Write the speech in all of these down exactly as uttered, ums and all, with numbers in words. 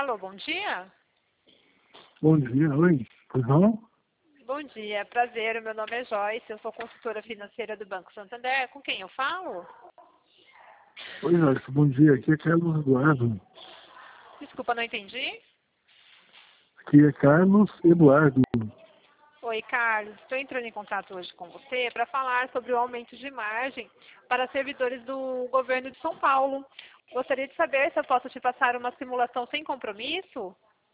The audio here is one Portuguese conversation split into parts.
Alô, bom dia? Bom dia, oi. Pois não? Bom dia, prazer, meu nome é Joyce, eu sou consultora financeira do Banco Santander. Com quem eu falo? Oi, Joyce, bom dia. Aqui é Carlos Eduardo. Desculpa, não entendi. Aqui é Carlos Eduardo. Oi, Carlos. Estou entrando em contato hoje com você para falar sobre o aumento de margem para servidores do governo de São Paulo. Gostaria de saber se eu posso te passar uma simulação sem compromisso?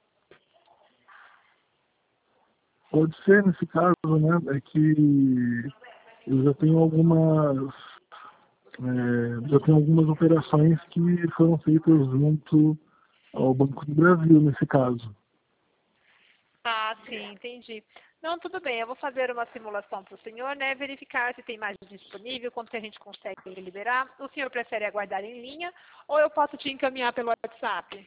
Pode ser nesse caso, né? É que eu já tenho algumas. é, já tenho algumas operações que foram feitas junto ao Banco do Brasil, nesse caso. Ah, sim, entendi. Não, tudo bem, eu vou fazer uma simulação para o senhor, né? Verificar se tem margem disponível, quanto que a gente consegue liberar. O senhor prefere aguardar em linha ou eu posso te encaminhar pelo WhatsApp?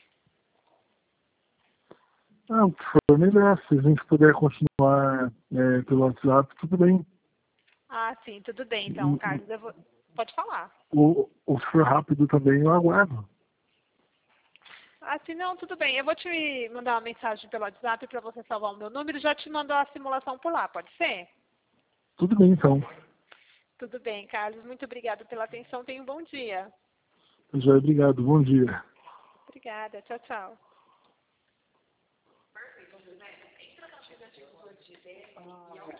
Ah, o que for melhor. Se a gente puder continuar é, pelo WhatsApp, tudo bem. Ah, sim, tudo bem, então, E- Carlos, eu vou... Pode falar. Ou, ou se for rápido também, eu aguardo. Ah, sim, não, tudo bem. Eu vou te mandar uma mensagem pelo WhatsApp para você salvar o meu número e já te mando a simulação por lá, pode ser? Tudo bem, então. Tudo bem, Carlos. Muito obrigada pela atenção. Tenha um bom dia. Já obrigado. Bom dia. Obrigada. Tchau, tchau.